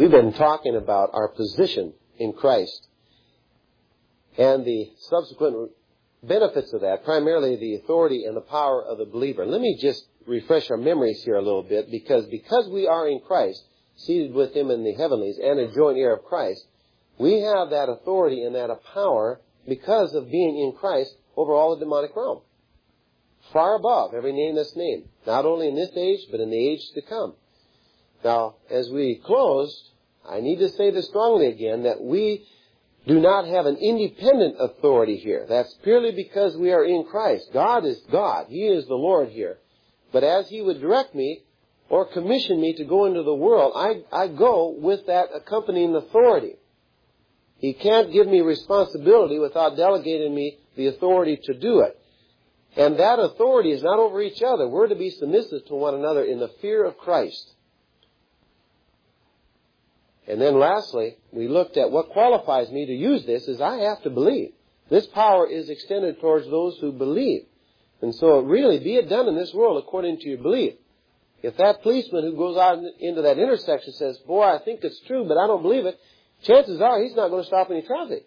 We've been talking about our position in Christ and the subsequent benefits of that, primarily the authority and the power of the believer. Let me just refresh our memories here a little bit, because we are in Christ, seated with Him in the heavenlies, and a joint heir of Christ, we have that authority and that power because of being in Christ over all the demonic realm. Far above every name that's named, not only in this age, but in the age to come. Now, as we close, I need to say this strongly again, that we do not have an independent authority here. That's purely because we are in Christ. God is God. He is the Lord here. But as He would direct me or commission me to go into the world, I go with that accompanying authority. He can't give me responsibility without delegating me the authority to do it. And that authority is not over each other. We're to be submissive to one another in the fear of Christ. And then lastly, we looked at what qualifies me to use this is I have to believe. This power is extended towards those who believe. And so really, be it done in this world according to your belief. If that policeman who goes out into that intersection says, boy, I think it's true, but I don't believe it, chances are he's not going to stop any traffic.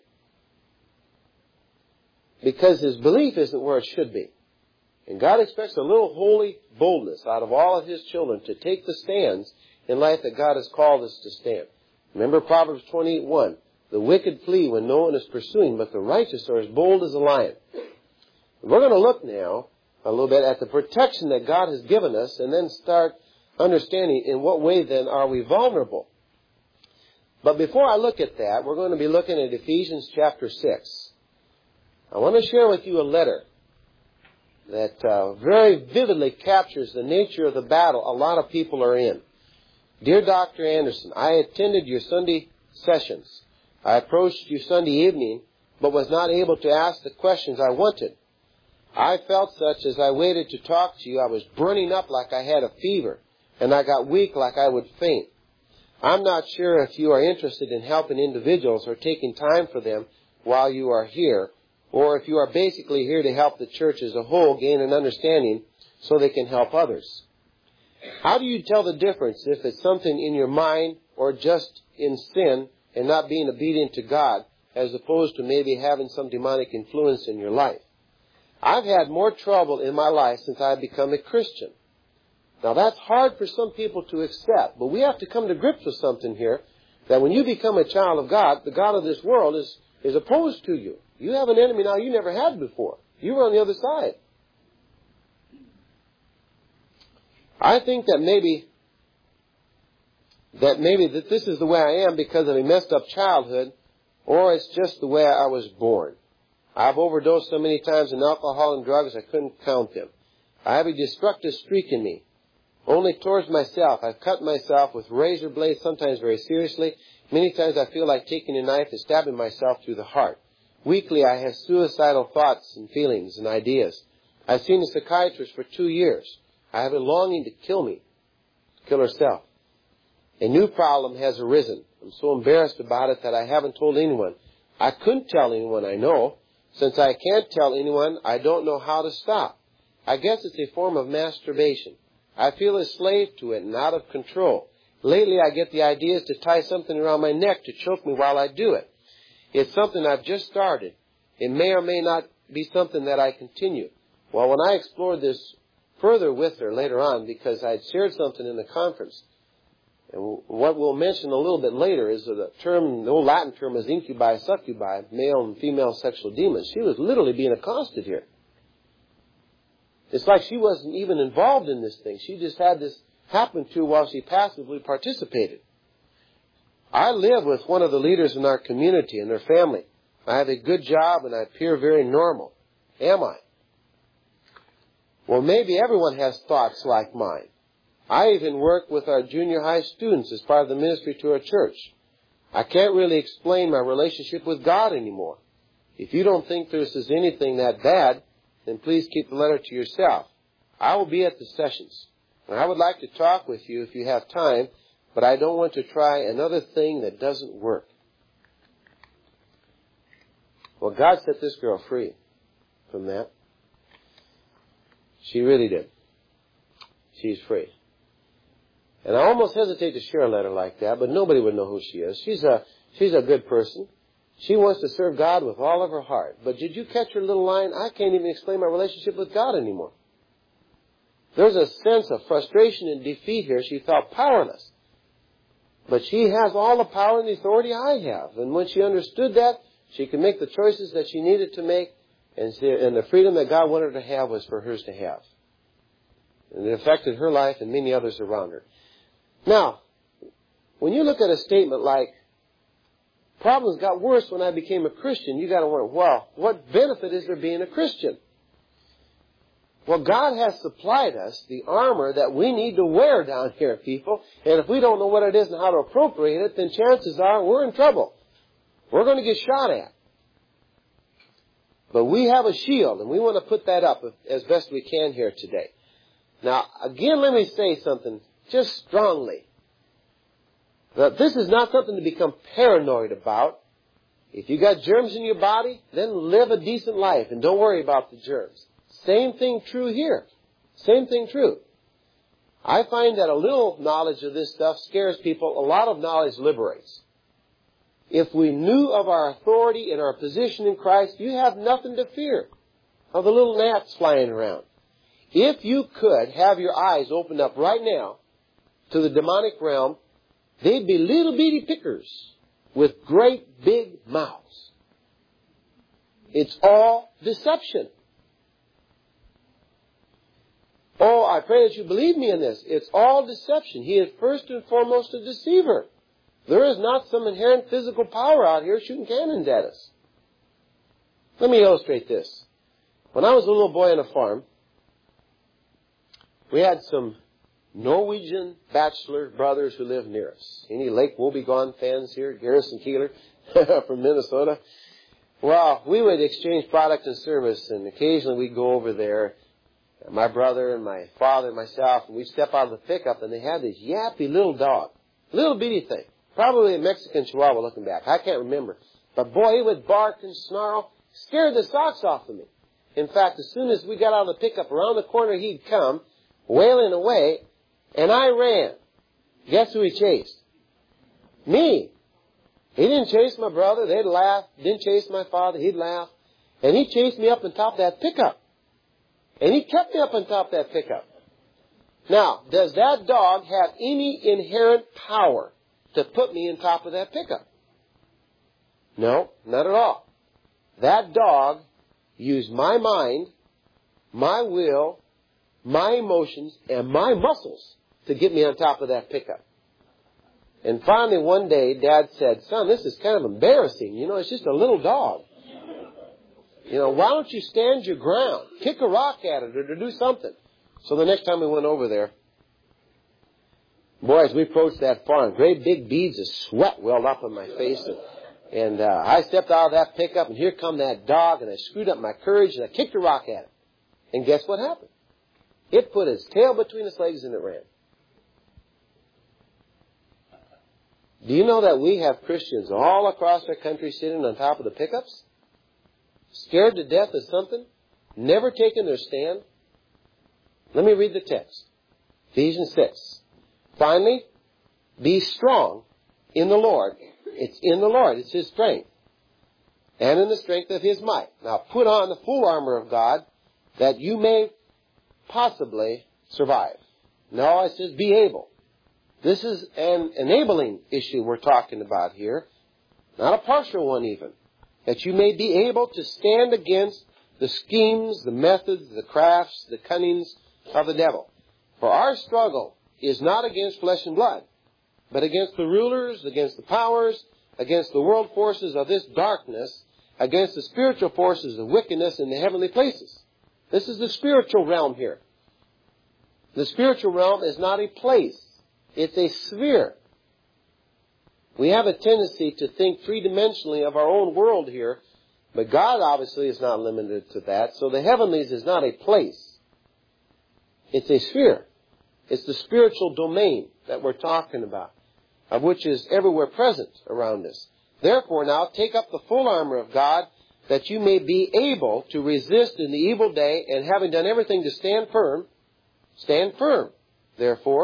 Because his belief isn't where it should be. And God expects a little holy boldness out of all of His children to take the stands in life that God has called us to stand. Remember Proverbs 28:1. The wicked flee when no one is pursuing, but the righteous are as bold as a lion. We're going to look now a little bit at the protection that God has given us, and then start understanding in what way then are we vulnerable. But before I look at that, we're going to be looking at Ephesians chapter 6. I want to share with you a letter that very vividly captures the nature of the battle a lot of people are in. Dear Dr. Anderson, I attended your Sunday sessions. I approached you Sunday evening, but was not able to ask the questions I wanted. I felt such as I waited to talk to you. I was burning up like I had a fever, and I got weak like I would faint. I'm not sure if you are interested in helping individuals or taking time for them while you are here, or if you are basically here to help the church as a whole gain an understanding so they can help others. How do you tell the difference if it's something in your mind or just in sin and not being obedient to God, as opposed to maybe having some demonic influence in your life? I've had more trouble in my life since I've become a Christian. Now that's hard for some people to accept, but we have to come to grips with something here, that when you become a child of God, the God of this world is opposed to you. You have an enemy now you never had before. You were on the other side. I think that maybe this is the way I am because of a messed up childhood, or it's just the way I was born. I've overdosed so many times in alcohol and drugs I couldn't count them. I have a destructive streak in me, only towards myself. I've cut myself with razor blades, sometimes very seriously. Many times I feel like taking a knife and stabbing myself through the heart. Weekly I have suicidal thoughts and feelings and ideas. I've seen a psychiatrist for 2 years. I have a longing to kill herself. A new problem has arisen. I'm so embarrassed about it that I haven't told anyone. I couldn't tell anyone I know. Since I can't tell anyone, I don't know how to stop. I guess it's a form of masturbation. I feel a slave to it and out of control. Lately I get the ideas to tie something around my neck to choke me while I do it. It's something I've just started. It may or may not be something that I continue. Well, when I explored this further with her later on, because I had shared something in the conference, and what we'll mention a little bit later is the old Latin term is incubi, succubi, male and female sexual demons. She was literally being accosted here. It's like she wasn't even involved in this thing. She just had this happen to her while she passively participated. I live with one of the leaders in our community and their family. I have a good job and I appear very normal. Am I? Well, maybe everyone has thoughts like mine. I even work with our junior high students as part of the ministry to our church. I can't really explain my relationship with God anymore. If you don't think this is anything that bad, then please keep the letter to yourself. I will be at the sessions. And I would like to talk with you if you have time, but I don't want to try another thing that doesn't work. Well, God set this girl free from that. She really did. She's free. And I almost hesitate to share a letter like that, but nobody would know who she is. She's a good person. She wants to serve God with all of her heart. But did you catch her little line? I can't even explain my relationship with God anymore. There's a sense of frustration and defeat here. She felt powerless. But she has all the power and the authority I have. And when she understood that, she could make the choices that she needed to make, and the freedom that God wanted her to have was for hers to have. And it affected her life and many others around her. Now, when you look at a statement like, problems got worse when I became a Christian, you got to wonder, well, what benefit is there being a Christian? Well, God has supplied us the armor that we need to wear down here, people. And if we don't know what it is and how to appropriate it, then chances are we're in trouble. We're going to get shot at. But we have a shield, and we want to put that up as best we can here today. Now, again, let me say something just strongly. That this is not something to become paranoid about. If you got germs in your body, then live a decent life and don't worry about the germs. Same thing true here. Same thing true. I find that a little knowledge of this stuff scares people. A lot of knowledge liberates. If we knew of our authority and our position in Christ, you have nothing to fear of the little gnats flying around. If you could have your eyes opened up right now to the demonic realm, they'd be little bitty pickers with great big mouths. It's all deception. Oh, I pray that you believe me in this. It's all deception. He is first and foremost a deceiver. There is not some inherent physical power out here shooting cannons at us. Let me illustrate this. When I was a little boy on a farm, we had some Norwegian bachelor brothers who lived near us. Any Lake Wobegon fans here? Garrison Keeler from Minnesota. Well, we would exchange product and service, and occasionally we'd go over there. My brother and my father and myself, and we'd step out of the pickup, and they had this yappy little dog. Little bitty thing. Probably a Mexican Chihuahua looking back. I can't remember. But boy, he would bark and snarl. Scared the socks off of me. In fact, as soon as we got out of the pickup, around the corner he'd come, wailing away, and I ran. Guess who he chased? Me. He didn't chase my brother. They'd laugh. Didn't chase my father. He'd laugh. And he chased me up on top of that pickup. And he kept me up on top of that pickup. Now, does that dog have any inherent power to put me on top of that pickup? No, not at all. That dog used my mind, my will, my emotions, and my muscles to get me on top of that pickup. And finally one day, Dad said, son, this is kind of embarrassing. You know, it's just a little dog. You know, why don't you stand your ground? Kick a rock at it or do something. So the next time we went over there, boys, we approached that farm. Great big beads of sweat welled up on my face. And I stepped out of that pickup, and here come that dog, and I screwed up my courage, and I kicked a rock at it. And guess what happened? It put its tail between its legs, and it ran. Do you know that we have Christians all across our country sitting on top of the pickups? Scared to death of something? Never taken their stand? Let me read the text. Ephesians 6. Finally, be strong in the Lord. It's in the Lord. It's His strength. And in the strength of His might. Now put on the full armor of God that you may possibly survive. No, it says be able. This is an enabling issue we're talking about here. Not a partial one even. That you may be able to stand against the schemes, the methods, the crafts, the cunnings of the devil. For our struggle is not against flesh and blood, but against the rulers, against the powers, against the world forces of this darkness, against the spiritual forces of wickedness in the heavenly places. This is the spiritual realm here. The spiritual realm is not a place. It's a sphere. We have a tendency to think three-dimensionally of our own world here, but God obviously is not limited to that. So the heavenlies is not a place. It's a sphere. It's the spiritual domain that we're talking about, of which is everywhere present around us. Therefore now take up the full armor of God that you may be able to resist in the evil day, and having done everything to stand firm, therefore,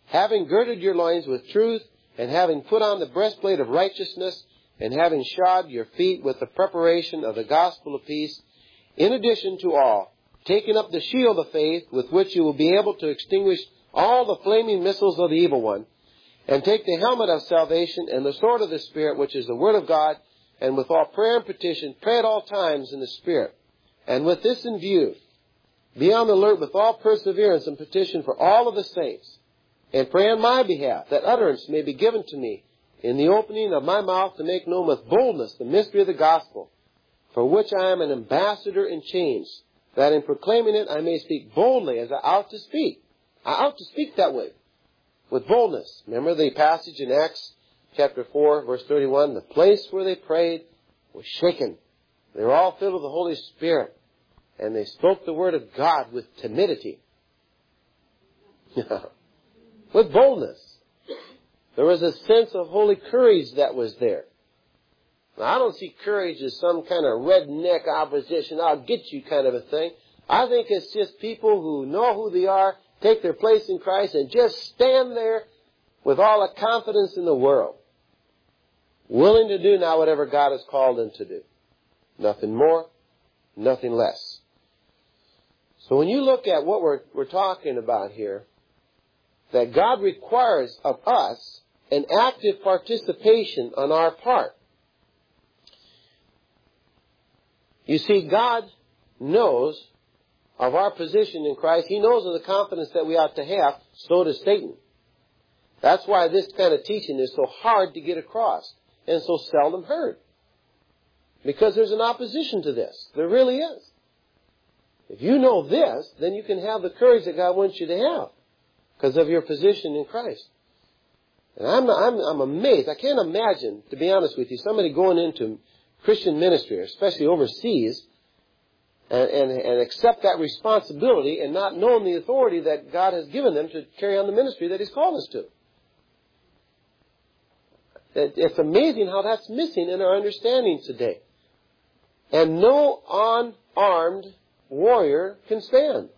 having girded your loins with truth, and having put on the breastplate of righteousness, and having shod your feet with the preparation of the gospel of peace, in addition to all, taking up the shield of faith, with which you will be able to extinguish all the flaming missiles of the evil one, and take the helmet of salvation and the sword of the Spirit, which is the word of God, and with all prayer and petition, pray at all times in the Spirit. And with this in view, be on the alert with all perseverance and petition for all of the saints, and pray on my behalf, that utterance may be given to me in the opening of my mouth to make known with boldness the mystery of the gospel, for which I am an ambassador in chains, that in proclaiming it I may speak boldly as I ought to speak. I ought to speak that way, with boldness. Remember the passage in Acts chapter 4, verse 31, the place where they prayed was shaken. They were all filled with the Holy Spirit, and they spoke the word of God with timidity. With boldness. There was a sense of holy courage that was there. Now, I don't see courage as some kind of redneck opposition, I'll get you kind of a thing. I think it's just people who know who they are, take their place in Christ, and just stand there with all the confidence in the world, willing to do now whatever God has called them to do. Nothing more, nothing less. So when you look at what we're talking about here, that God requires of us an active participation on our part. You see, God knows of our position in Christ. He knows of the confidence that we ought to have. So does Satan. That's why this kind of teaching is so hard to get across and so seldom heard. Because there's an opposition to this. There really is. If you know this, then you can have the courage that God wants you to have because of your position in Christ. And I'm amazed. I can't imagine, to be honest with you, somebody going into Christian ministry, especially overseas, and accept that responsibility and not knowing the authority that God has given them to carry on the ministry that He's called us to. It's amazing how that's missing in our understanding today. And no unarmed warrior can stand.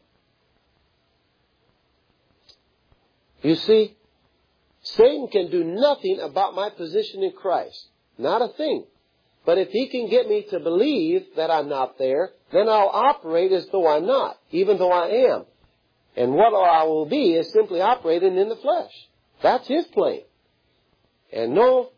You see, Satan can do nothing about my position in Christ. Not a thing. But if he can get me to believe that I'm not there, then I'll operate as though I'm not, even though I am. And what I will be is simply operating in the flesh. That's his plan. And no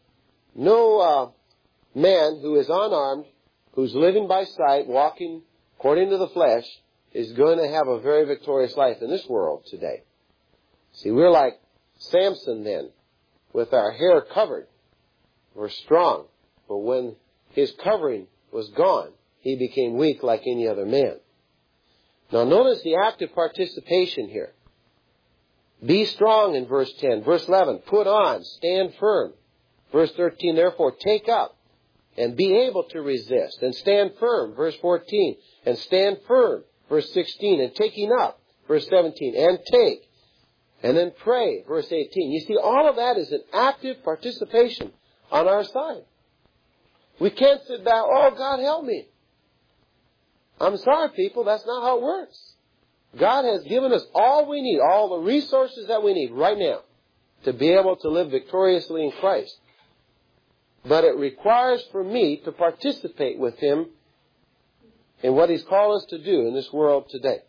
man who is unarmed, who's living by sight, walking according to the flesh, is going to have a very victorious life in this world today. See, we're like Samson then, with our hair covered. We're strong. But when his covering was gone, he became weak like any other man. Now notice the active participation here. Be strong in verse 10. Verse 11, put on, stand firm. Verse 13, therefore take up and be able to resist and stand firm. Verse 14, and stand firm. Verse 16, and taking up. Verse 17, and take. And then pray. Verse 18. You see, all of that is an active participation on our side. We can't sit back, oh, God help me. I'm sorry, people, that's not how it works. God has given us all we need, all the resources that we need right now to be able to live victoriously in Christ. But it requires for me to participate with Him in what He's called us to do in this world today.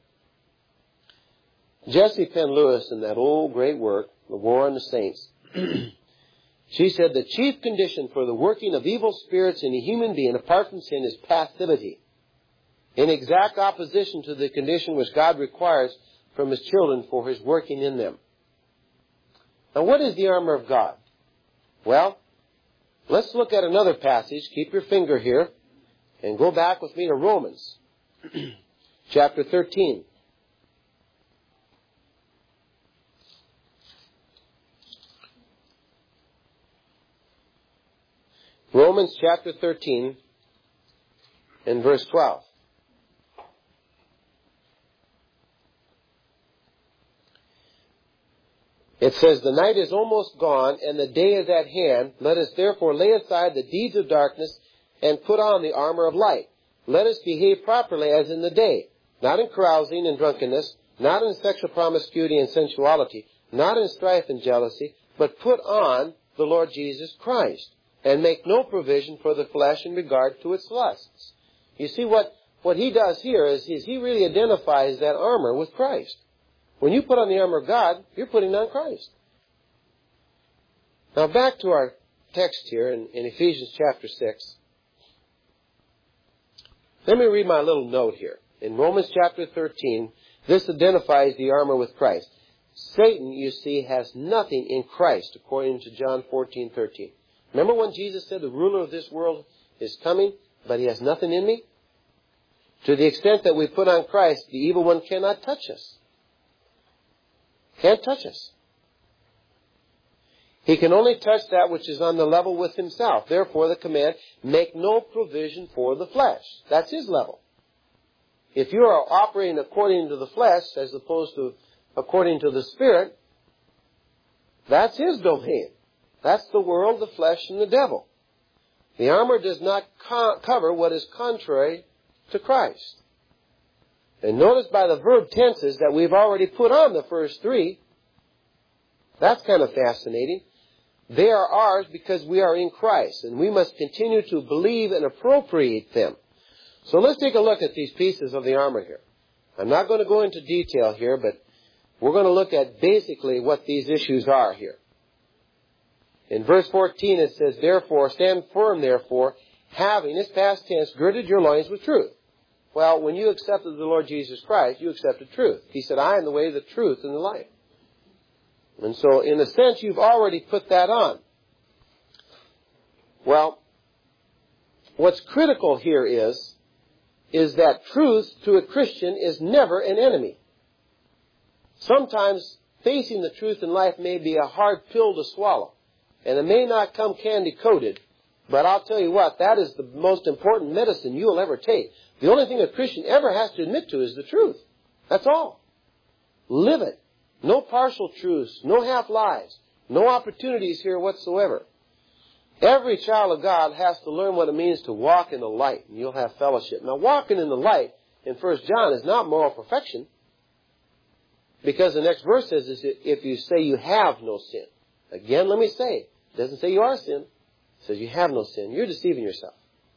Jessie Penn Lewis, in that old great work, The War on the Saints, she said the chief condition for the working of evil spirits in a human being apart from sin is passivity, in exact opposition to the condition which God requires from His children for His working in them. Now, what is the armor of God? Well, let's look at another passage. Keep your finger here and go back with me to Romans chapter 13. Romans chapter 13 and verse 12. It says, the night is almost gone and the day is at hand. Let us therefore lay aside the deeds of darkness and put on the armor of light. Let us behave properly as in the day, not in carousing and drunkenness, not in sexual promiscuity and sensuality, not in strife and jealousy, but put on the Lord Jesus Christ, and make no provision for the flesh in regard to its lusts. You see, what he does here is he really identifies that armor with Christ. When you put on the armor of God, you're putting on Christ. Now back to our text here in Ephesians chapter 6. Let me read my little note here. In Romans chapter 13, this identifies the armor with Christ. Satan, you see, has nothing in Christ, according to John 14:13. Remember when Jesus said, the ruler of this world is coming, but he has nothing in me? To the extent that we put on Christ, the evil one cannot touch us. Can't touch us. He can only touch that which is on the level with himself. Therefore, the command, make no provision for the flesh. That's his level. If you are operating according to the flesh, as opposed to according to the Spirit, that's his domain. That's the world, the flesh, and the devil. The armor does not cover what is contrary to Christ. And notice by the verb tenses that we've already put on the first three. That's kind of fascinating. They are ours because we are in Christ, and we must continue to believe and appropriate them. So let's take a look at these pieces of the armor here. I'm not going to go into detail here, but we're going to look at basically what these issues are here. In verse 14 it says, therefore, stand firm, therefore, having, it's past tense, girded your loins with truth. Well, when you accepted the Lord Jesus Christ, you accepted truth. He said, I am the way, the truth, and the life. And so, in a sense, you've already put that on. Well, what's critical here is that truth to a Christian is never an enemy. Sometimes facing the truth in life may be a hard pill to swallow. And it may not come candy-coated. But I'll tell you what, that is the most important medicine you will ever take. The only thing a Christian ever has to admit to is the truth. That's all. Live it. No partial truths, no half-lies, no opportunities here whatsoever. Every child of God has to learn what it means to walk in the light, and you'll have fellowship. Now, walking in the light in 1 John is not moral perfection, because the next verse says, if you say you have no sin. Again, let me say, it doesn't say you are sin. It says you have no sin. You're deceiving yourself.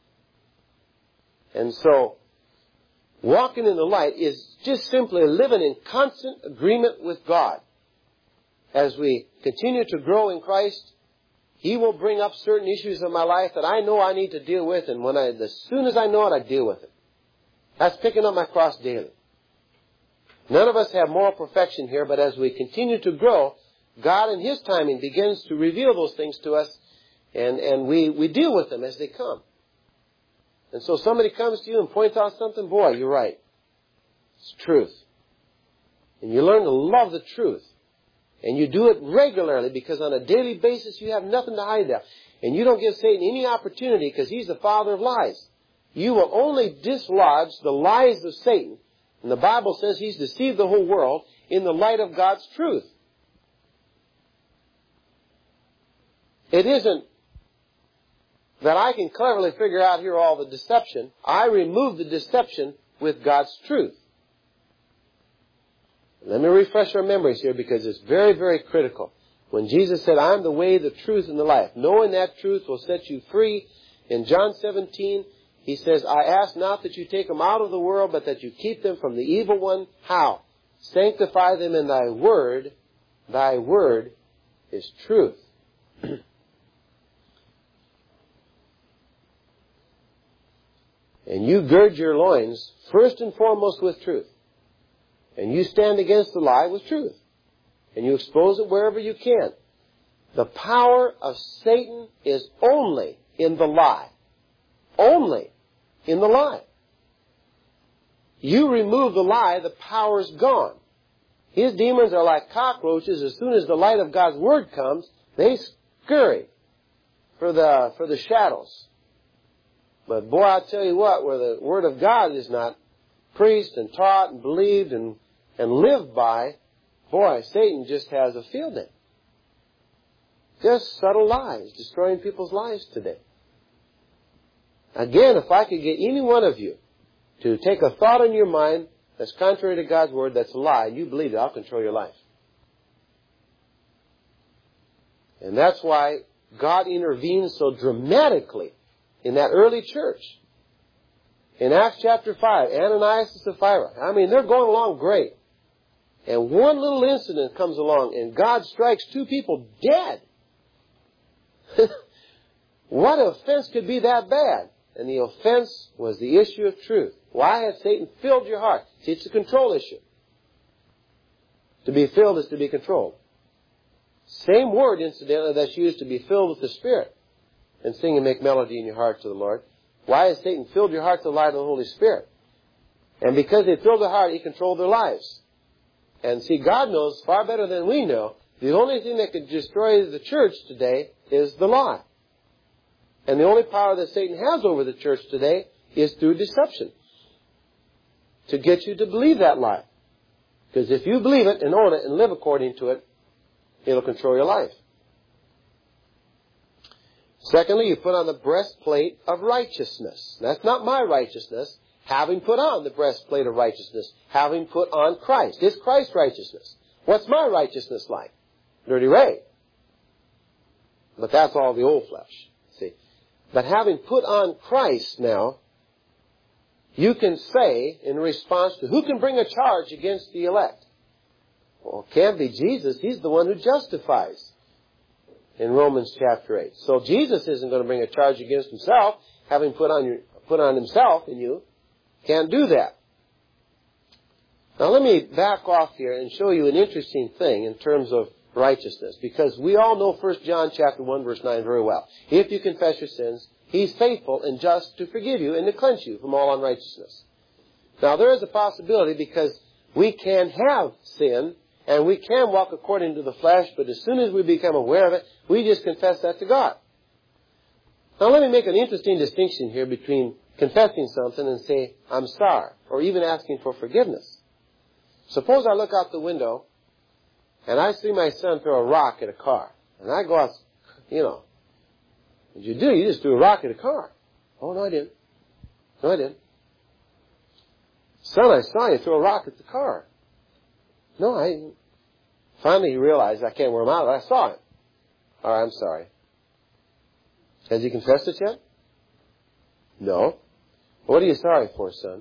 And so, walking in the light is just simply living in constant agreement with God. As we continue to grow in Christ, He will bring up certain issues in my life that I know I need to deal with, and as soon as I know it, I deal with it. That's picking up my cross daily. None of us have moral perfection here, but as we continue to grow, God in His timing begins to reveal those things to us, and we deal with them as they come. And so somebody comes to you and points out something, boy, you're right. It's truth. And you learn to love the truth. And you do it regularly because on a daily basis you have nothing to hide there. And you don't give Satan any opportunity because he's the father of lies. You will only dislodge the lies of Satan. And the Bible says he's deceived the whole world in the light of God's truth. It isn't that I can cleverly figure out here all the deception. I remove the deception with God's truth. Let me refresh our memories here because it's very, very critical. When Jesus said, I am the way, the truth, and the life, knowing that truth will set you free. In John 17, He says, I ask not that you take them out of the world, but that you keep them from the evil one. How? Sanctify them in thy word. Thy word is truth. And you gird your loins first and foremost with truth. And you stand against the lie with truth. And you expose it wherever you can. The power of Satan is only in the lie. Only in the lie. You remove the lie, the power's gone. His demons are like cockroaches. As soon as the light of God's Word comes, they scurry for the shadows. But boy, I'll tell you what, where the Word of God is not preached and taught and believed and lived by, boy, Satan just has a field day. Just subtle lies, destroying people's lives today. Again, if I could get any one of you to take a thought in your mind that's contrary to God's Word, that's a lie, and you believe it, I'll control your life. And that's why God intervened so dramatically in that early church. In Acts chapter 5, Ananias and Sapphira, I mean, they're going along great. And one little incident comes along and God strikes 2 people dead. What offense could be that bad? And the offense was the issue of truth. Why has Satan filled your heart? See, it's a control issue. To be filled is to be controlled. Same word, incidentally, that's used to be filled with the Spirit. And sing and make melody in your heart to the Lord. Why has Satan filled your heart to the light of the Holy Spirit? And because they filled their heart, he controlled their lives. And see, God knows far better than we know. The only thing that could destroy the church today is the lie. And the only power that Satan has over the church today is through deception. To get you to believe that lie. Because if you believe it and own it and live according to it, it'll control your life. Secondly, you put on the breastplate of righteousness. That's not my righteousness. Having put on the breastplate of righteousness. Having put on Christ. It's Christ's righteousness. What's my righteousness like? Dirty Ray. But that's all the old flesh. See. But having put on Christ now, you can say in response to who can bring a charge against the elect? Well, it can't be Jesus. He's the one who justifies in Romans chapter 8. So Jesus isn't going to bring a charge against himself, having put on himself in you. Can't do that. Now let me back off here and show you an interesting thing in terms of righteousness, because we all know 1 John chapter 1 verse 9 very well. If you confess your sins, he's faithful and just to forgive you and to cleanse you from all unrighteousness. Now there is a possibility, because we can have sin and we can walk according to the flesh, but as soon as we become aware of it, we just confess that to God. Now let me make an interesting distinction here between confessing something and say, I'm sorry, or even asking for forgiveness. Suppose I look out the window and I see my son throw a rock at a car. And I go out, what you do, you just threw a rock at a car. Oh, no, I didn't. No, I didn't. Son, I saw you throw a rock at the car. No, I didn't. Finally he realized I can't wear him out. I saw him. All right, I'm sorry. Has he confessed it yet? No. What are you sorry for, son?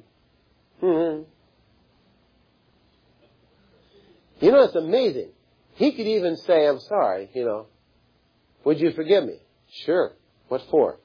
It's amazing. He could even say, I'm sorry, Would you forgive me? Sure. What for?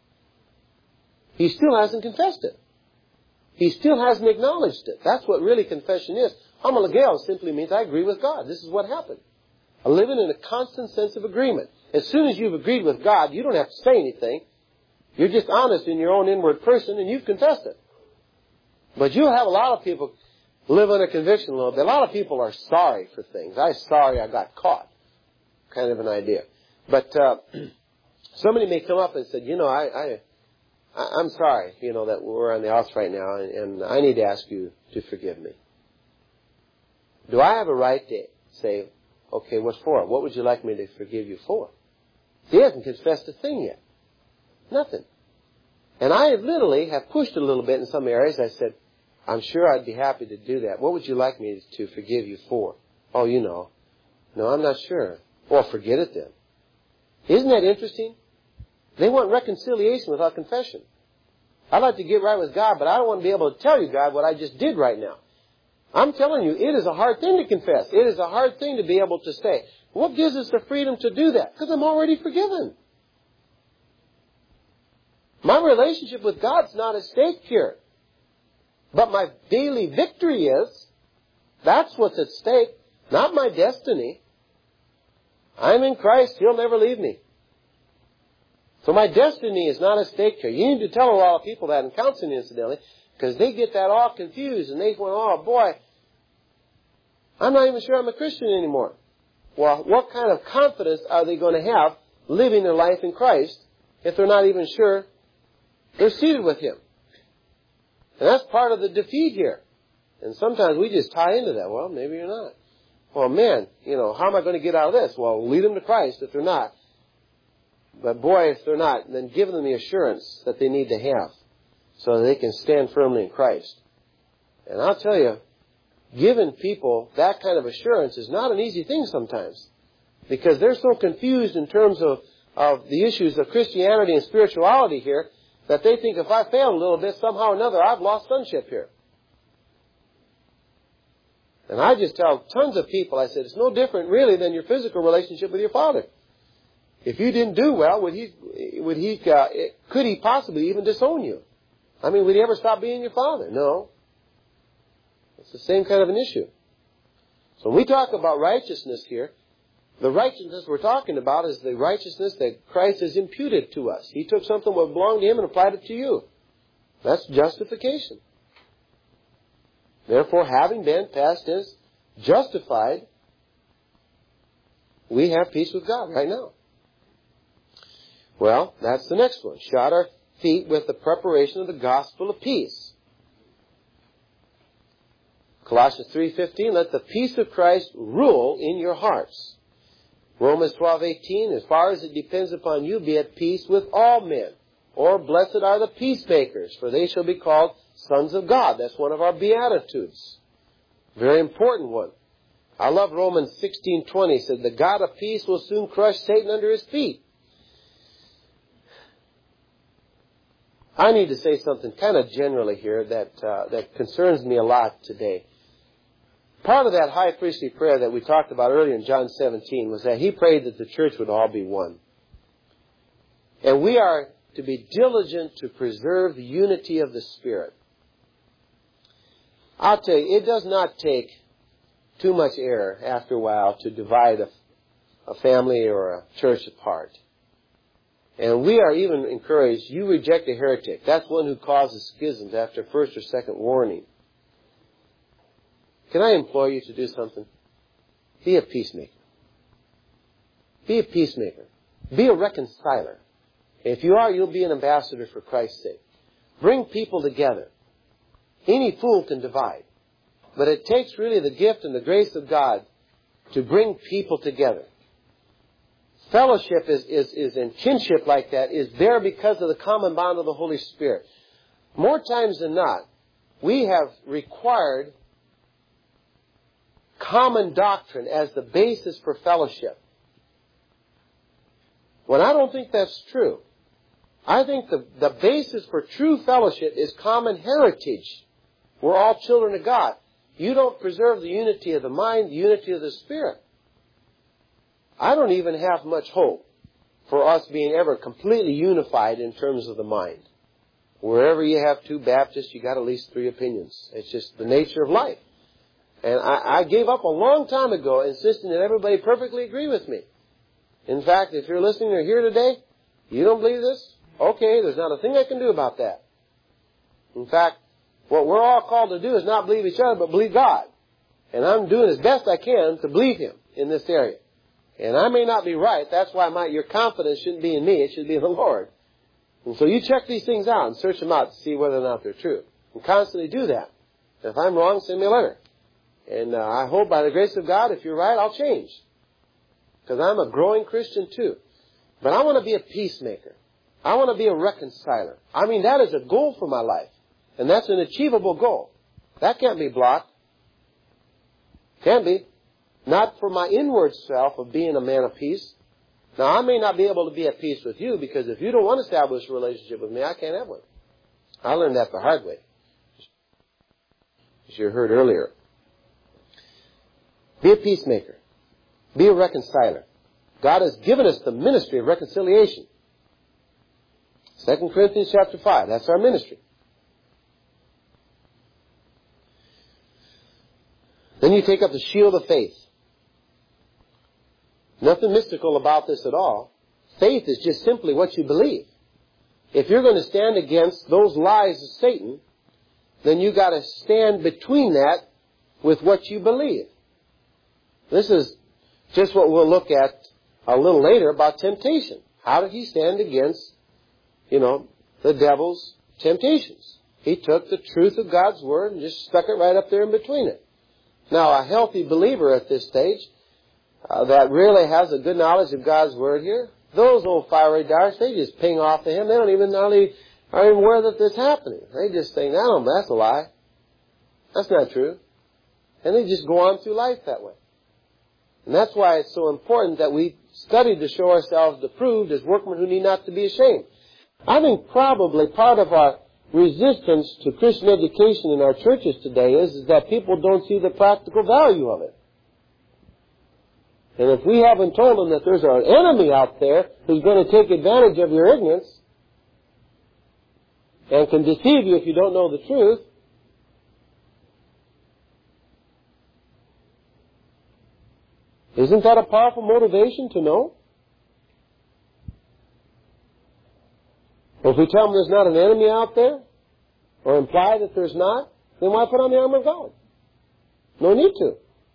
He still hasn't confessed it. He still hasn't acknowledged it. That's what really confession is. Homologeo simply means I agree with God. This is what happened. I live in a constant sense of agreement. As soon as you've agreed with God, you don't have to say anything. You're just honest in your own inward person, and you've confessed it. But you'll have a lot of people live under conviction a little bit. A lot of people are sorry for things. I'm sorry I got caught. Kind of an idea. But somebody may come up and say, I'm sorry, that we're on the outs right now, and I need to ask you to forgive me. Do I have a right to say, okay, what for? What would you like me to forgive you for? He hasn't confessed a thing yet. Nothing. And I literally have pushed a little bit in some areas. I said, I'm sure I'd be happy to do that. What would you like me to forgive you for? Oh, No, I'm not sure. Well, forget it then. Isn't that interesting? They want reconciliation without confession. I'd like to get right with God, but I don't want to be able to tell you, God, what I just did right now. I'm telling you, it is a hard thing to confess. It is a hard thing to be able to say. What gives us the freedom to do that? Because I'm already forgiven. My relationship with God's not at stake here. But my daily victory is. That's what's at stake. Not my destiny. I'm in Christ. He'll never leave me. So my destiny is not at stake here. You need to tell a lot of people that in counseling, incidentally, because they get that all confused and they go, oh boy, I'm not even sure I'm a Christian anymore. Well, what kind of confidence are they going to have living their life in Christ if they're not even sure they're seated with Him? And that's part of the defeat here. And sometimes we just tie into that. Well, maybe you're not. Well, man, how am I going to get out of this? Well, lead them to Christ if they're not. But boy, if they're not, then give them the assurance that they need to have so that they can stand firmly in Christ. And I'll tell you, giving people that kind of assurance is not an easy thing sometimes. Because they're so confused in terms of the issues of Christianity and spirituality here that they think if I fail a little bit, somehow or another, I've lost sonship here. And I just tell tons of people, I said, it's no different really than your physical relationship with your father. If you didn't do well, could he possibly even disown you? I mean, would he ever stop being your father? No. It's the same kind of an issue. So when we talk about righteousness here, the righteousness we're talking about is the righteousness that Christ has imputed to us. He took something that belonged to him and applied it to you. That's justification. Therefore, having been, past tense, justified, we have peace with God right now. Well, that's the next one. Shod our feet with the preparation of the gospel of peace. Colossians 3:15, let the peace of Christ rule in your hearts. Romans 12:18, as far as it depends upon you, be at peace with all men. Or blessed are the peacemakers, for they shall be called sons of God. That's one of our beatitudes. Very important one. I love Romans 16:20. It said, the God of peace will soon crush Satan under his feet. I need to say something kind of generally here that concerns me a lot today. Part of that high priestly prayer that we talked about earlier in John 17 was that he prayed that the church would all be one. And we are to be diligent to preserve the unity of the Spirit. I'll tell you, it does not take too much error after a while to divide a family or a church apart. And we are even encouraged, you reject a heretic. That's one who causes schisms after first or second warning. Can I implore you to do something? Be a peacemaker. Be a peacemaker. Be a reconciler. If you are, you'll be an ambassador for Christ's sake. Bring people together. Any fool can divide. But it takes really the gift and the grace of God to bring people together. Fellowship is in kinship like that is there because of the common bond of the Holy Spirit. More times than not, we have required common doctrine as the basis for fellowship. When I don't think that's true. I think the basis for true fellowship is common heritage. We're all children of God. You don't preserve the unity of the mind, the unity of the Spirit. I don't even have much hope for us being ever completely unified in terms of the mind. Wherever you have two Baptists, you got at least three opinions. It's just the nature of life. And I gave up a long time ago insisting that everybody perfectly agree with me. In fact, if you're listening or here today, you don't believe this? Okay, there's not a thing I can do about that. In fact, what we're all called to do is not believe each other, but believe God. And I'm doing as best I can to believe Him in this area. And I may not be right. That's why your confidence shouldn't be in me. It should be in the Lord. And so you check these things out and search them out to see whether or not they're true. And constantly do that. And if I'm wrong, send me a letter. And I hope by the grace of God, if you're right, I'll change. Because I'm a growing Christian too. But I want to be a peacemaker. I want to be a reconciler. I mean, that is a goal for my life. And that's an achievable goal. That can't be blocked. Can't be. Not for my inward self of being a man of peace. Now, I may not be able to be at peace with you because if you don't want to establish a relationship with me, I can't have one. I learned that the hard way. As you heard earlier. Be a peacemaker. Be a reconciler. God has given us the ministry of reconciliation. 2 Corinthians chapter 5. That's our ministry. Then you take up the shield of faith. Nothing mystical about this at all. Faith is just simply what you believe. If you're going to stand against those lies of Satan, then you got to stand between that with what you believe. This is just what we'll look at a little later about temptation. How did he stand against, the devil's temptations? He took the truth of God's Word and just stuck it right up there in between it. Now, a healthy believer at this stage that really has a good knowledge of God's Word here, those old fiery darts, they just ping off to him. They don't even are even aware that this is happening. They just think, no, that's a lie. That's not true. And they just go on through life that way. And that's why it's so important that we study to show ourselves approved as workmen who need not to be ashamed. I think probably part of our resistance to Christian education in our churches today is that people don't see the practical value of it. And if we haven't told them that there's an enemy out there who's going to take advantage of your ignorance and can deceive you if you don't know the truth, isn't that a powerful motivation to know? If we tell them there's not an enemy out there, or imply that there's not, then why put on the armor of God? No need to.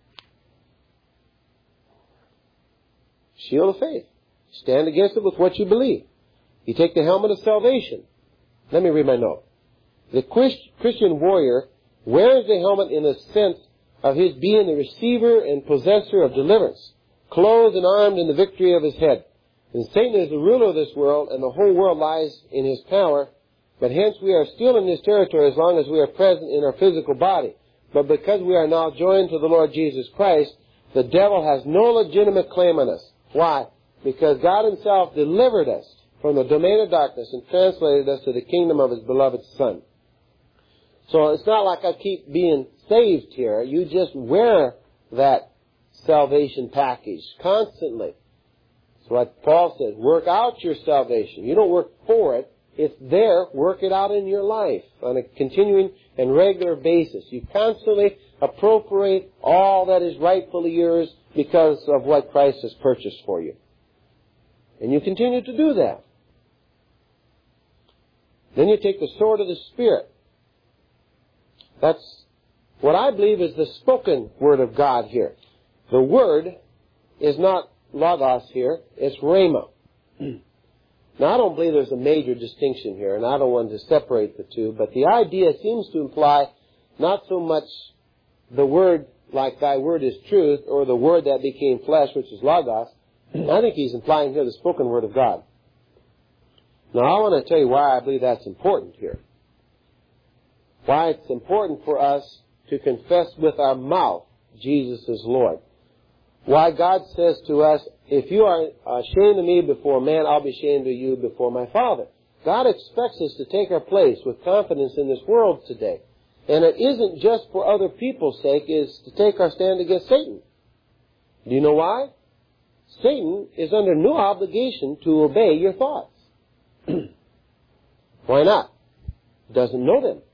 Shield of faith. Stand against it with what you believe. You take the helmet of salvation. Let me read my note. The Christian warrior wears the helmet in the sense of his being the receiver and possessor of deliverance, clothed and armed in the victory of his head. And Satan is the ruler of this world, and the whole world lies in his power. But hence we are still in his territory as long as we are present in our physical body. But because we are now joined to the Lord Jesus Christ, the devil has no legitimate claim on us. Why? Because God himself delivered us from the domain of darkness and translated us to the kingdom of his beloved Son. So it's not like I keep being saved here. You just wear that salvation package constantly. That's what Paul said. Work out your salvation. You don't work for it. It's there. Work it out in your life on a continuing and regular basis. You constantly appropriate all that is rightfully yours because of what Christ has purchased for you. And you continue to do that. Then you take the sword of the Spirit. That's what I believe is the spoken word of God here. The word is not logos here, it's rhema. Now, I don't believe there's a major distinction here, and I don't want to separate the two, but the idea seems to imply not so much the word like thy word is truth, or the word that became flesh, which is logos. I think he's implying here the spoken word of God. Now, I want to tell you why I believe that's important here. Why it's important for us to confess with our mouth Jesus is Lord. Why God says to us, if you are ashamed of me before man, I'll be ashamed of you before my Father. God expects us to take our place with confidence in this world today. And it isn't just for other people's sake, it's to take our stand against Satan. Do you know why? Satan is under no obligation to obey your thoughts. Why not? He doesn't know them.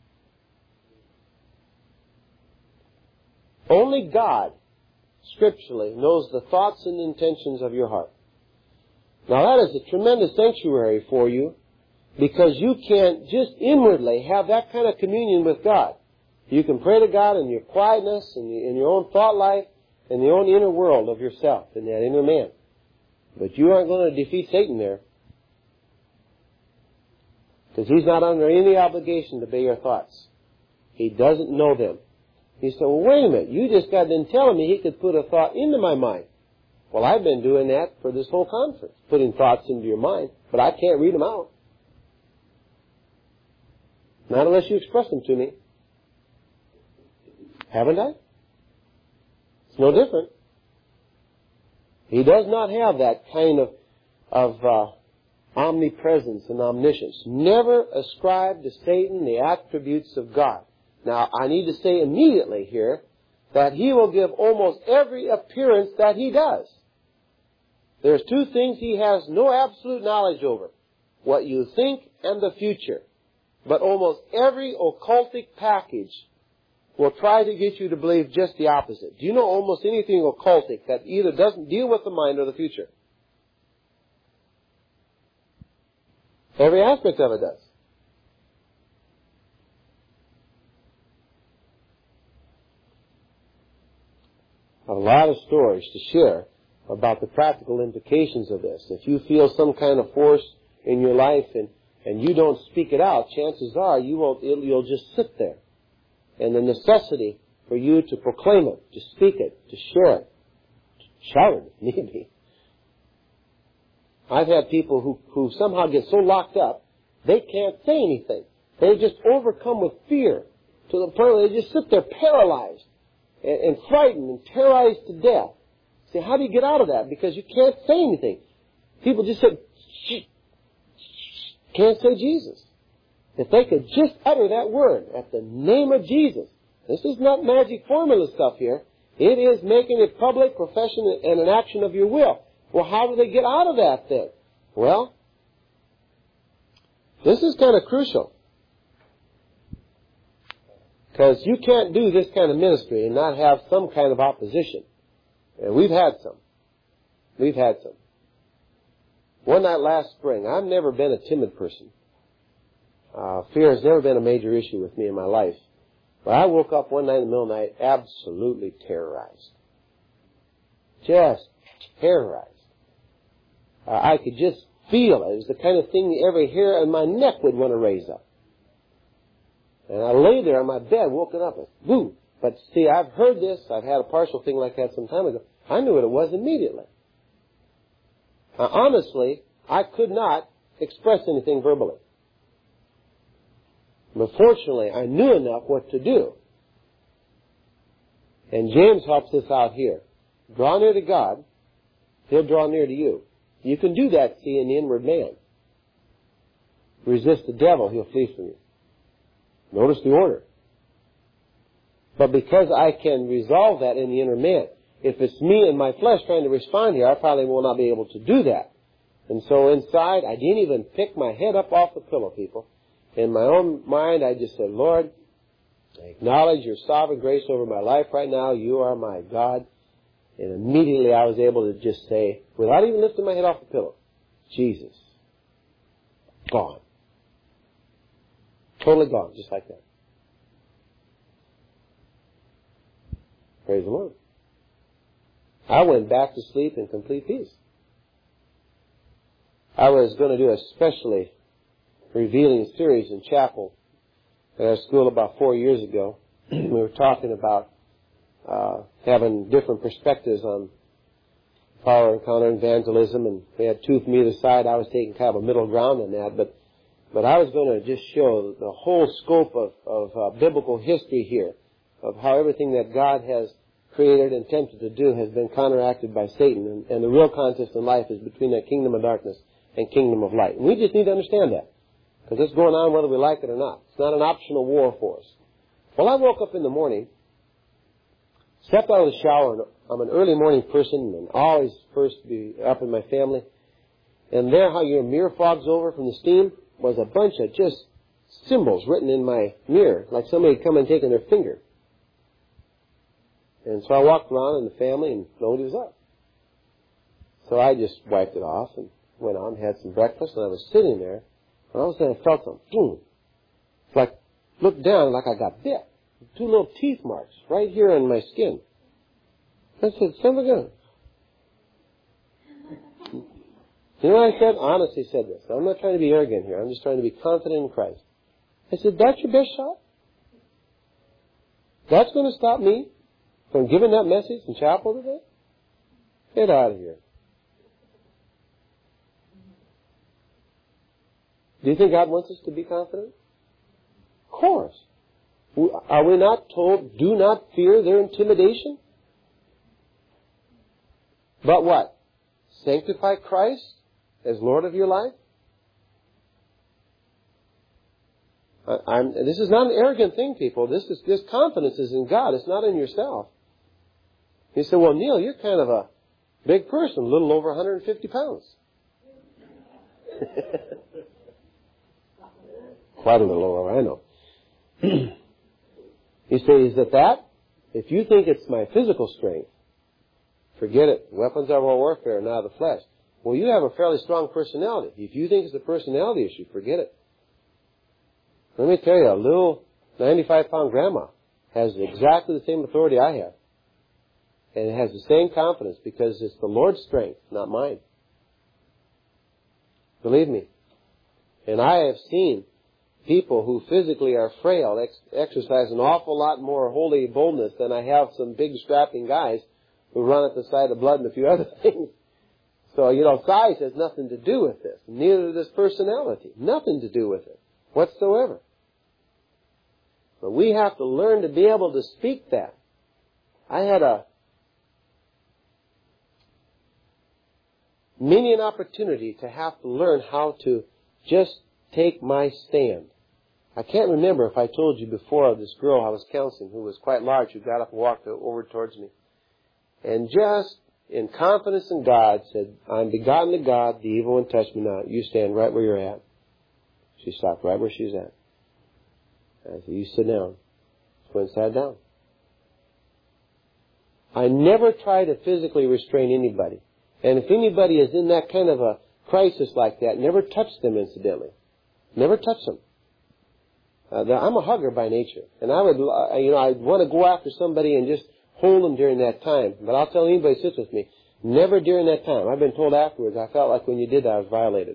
Only God, scripturally, knows the thoughts and intentions of your heart. Now that is a tremendous sanctuary for you, because you can't just inwardly have that kind of communion with God. You can pray to God in your quietness, in your own thought life, in the own inner world of yourself, in that inner man. But you aren't going to defeat Satan there, because he's not under any obligation to obey your thoughts. He doesn't know them. He said, well, wait a minute, you just got done telling me he could put a thought into my mind. Well, I've been doing that for this whole conference, putting thoughts into your mind, but I can't read them out. Not unless you express them to me. Haven't I? It's no different. He does not have that kind of omnipresence and omniscience. Never ascribe to Satan the attributes of God. Now, I need to say immediately here that he will give almost every appearance that he does. There's two things he has no absolute knowledge over: what you think and the future. But almost every occultic package will try to get you to believe just the opposite. Do you know almost anything occultic that either doesn't deal with the mind or the future? Every aspect of it does. A lot of stories to share about the practical implications of this. If you feel some kind of force in your life and you don't speak it out, chances are you'll just sit there. And the necessity for you to proclaim it, to speak it, to share it, to shout it, maybe. I've had people who somehow get so locked up, they can't say anything. They're just overcome with fear to the point where they just sit there paralyzed and frightened and terrorized to death. See, how do you get out of that? Because you can't say anything. People just say, can't say Jesus. If they could just utter that word at the name of Jesus. This is not magic formula stuff here. It is making a public profession and an action of your will. Well, how do they get out of that then? Well, this is kind of crucial. Because you can't do this kind of ministry and not have some kind of opposition. And we've had some. We've had some. One night last spring, I've never been a timid person. Fear has never been a major issue with me in my life. But I woke up one night in the middle of the night absolutely terrorized. Just terrorized. I could just feel it. It was the kind of thing that every hair on my neck would want to raise up. And I lay there on my bed, woken up, and boom. But see, I've heard this. I've had a partial thing like that some time ago. I knew what it was immediately. Honestly, I could not express anything verbally. But fortunately, I knew enough what to do. And James helps us out here. Draw near to God, He'll draw near to you. You can do that, see, in the inward man. Resist the devil, he'll flee from you. Notice the order. But because I can resolve that in the inner man, if it's me and my flesh trying to respond here, I probably will not be able to do that. And so inside, I didn't even pick my head up off the pillow, people. In my own mind, I just said, Lord, I acknowledge your sovereign grace over my life right now. You are my God. And immediately I was able to just say, without even lifting my head off the pillow, Jesus. Gone. Totally gone, just like that. Praise the Lord. I went back to sleep in complete peace. I was going to do a specially revealing series in chapel at our school about 4 years ago. We were talking about having different perspectives on power encounter and evangelism, and we had two from either side. I was taking kind of a middle ground on that, but I was going to just show the whole scope of biblical history here, of how everything that God has created and tempted to do has been counteracted by Satan, and the real contest in life is between that kingdom of darkness and kingdom of light. And we just need to understand that, because it's going on whether we like it or not. It's not an optional war for us. Well, I woke up in the morning, stepped out of the shower, and I'm an early morning person and always first to be up in my family. And there, how your mirror fogs over from the steam, was a bunch of just symbols written in my mirror, like somebody had come and taken their finger. And so I walked around in the family and nobody was up. So I just wiped it off and went on, had some breakfast, and I was sitting there, and all of a sudden I felt something, boom. It's like, looked down like I got bit. Two little teeth marks right here on my skin. I said, son of a gun. You know what I said? I honestly said this. I'm not trying to be arrogant here. I'm just trying to be confident in Christ. I said, that's your best shot? That's going to stop me from giving that message in chapel today? Get out of here. Do you think God wants us to be confident? Of course. Are we not told, do not fear their intimidation? But what? Sanctify Christ as Lord of your life? This is not an arrogant thing, people. This confidence is in God. It's not in yourself. You say, well, Neil, you're kind of a big person, a little over 150 pounds. Quite a little over, I know. You say, is it that? If you think it's my physical strength, forget it. Weapons of our warfare are not of the flesh. Well, you have a fairly strong personality. If you think it's a personality issue, forget it. Let me tell you, a little 95-pound grandma has exactly the same authority I have. And it has the same confidence because it's the Lord's strength, not mine. Believe me. And I have seen people who physically are frail exercise an awful lot more holy boldness than I have some big strapping guys who run at the sight of blood and a few other things. So, size has nothing to do with this. Neither does personality. Nothing to do with it whatsoever. But we have to learn to be able to speak that. I had many an opportunity to have to learn how to just take my stand. I can't remember if I told you before of this girl I was counseling who was quite large, who got up and walked over towards me. And just in confidence in God said, I'm begotten of God, the evil one touched me not. You stand right where you're at. She stopped right where she's at. I said, you sit down. She went and sat down. I never try to physically restrain anybody. And if anybody is in that kind of a crisis like that, never touch them incidentally. Never touch them. I'm a hugger by nature. And I would, I'd want to go after somebody and just hold them during that time. But I'll tell anybody who sits with me, never during that time. I've been told afterwards, I felt like when you did that, I was violated.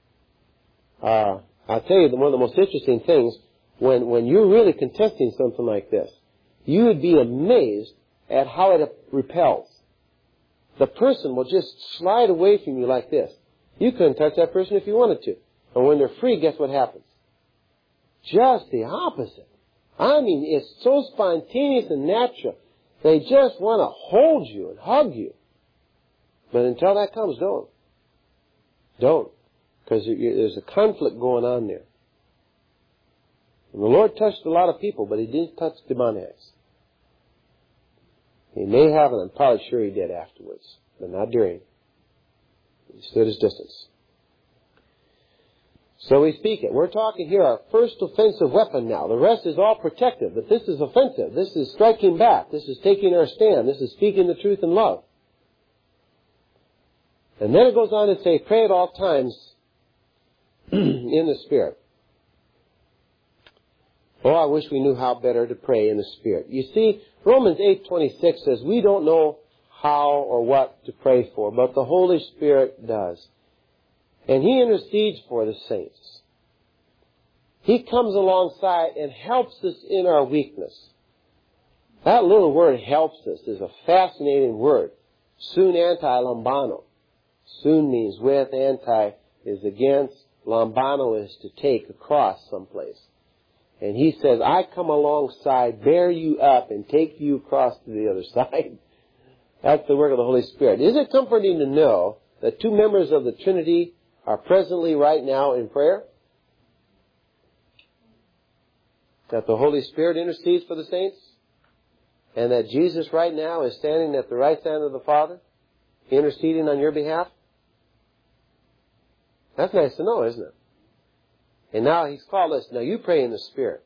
I'll tell you, one of the most interesting things, when you're really contesting something like this, you would be amazed at how it repels. The person will just slide away from you like this. You couldn't touch that person if you wanted to. And when they're free, guess what happens? Just the opposite. I mean, it's so spontaneous and natural. They just want to hold you and hug you. But until that comes, don't. Don't. Because there's a conflict going on there. And the Lord touched a lot of people, but He didn't touch demoniacs. He may have, and I'm probably sure He did afterwards, but not during. He stood His distance. So we speak it. We're talking here our first offensive weapon now. The rest is all protective, but this is offensive. This is striking back. This is taking our stand. This is speaking the truth in love. And then it goes on to say, pray at all times in the Spirit. Oh, I wish we knew how better to pray in the Spirit. You see, Romans 8:26 says we don't know how or what to pray for, but the Holy Spirit does. And He intercedes for the saints. He comes alongside and helps us in our weakness. That little word, helps us, is a fascinating word. Sun anti lambano. Sun means with, anti is against, lambano is to take across someplace. And He says, I come alongside, bear you up, and take you across to the other side. That's the work of the Holy Spirit. Is it comforting to know that two members of the Trinity are presently right now in prayer? That the Holy Spirit intercedes for the saints? And that Jesus right now is standing at the right hand of the Father, interceding on your behalf? That's nice to know, isn't it? And now He's called us, now you pray in the Spirit.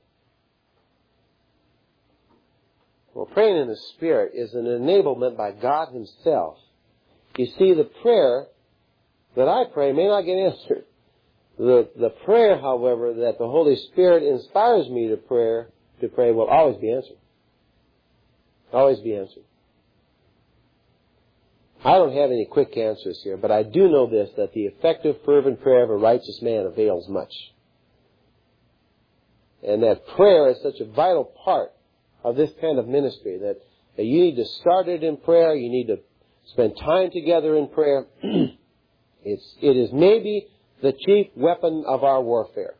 Well, praying in the Spirit is an enablement by God Himself. You see, the prayer that I pray may not get answered. The prayer, however, that the Holy Spirit inspires me to pray will always be answered. Always be answered. I don't have any quick answers here, but I do know this, that the effective, fervent prayer of a righteous man avails much. And that prayer is such a vital part of this kind of ministry that you need to start it in prayer, you need to spend time together in prayer. It is maybe the chief weapon of our warfare.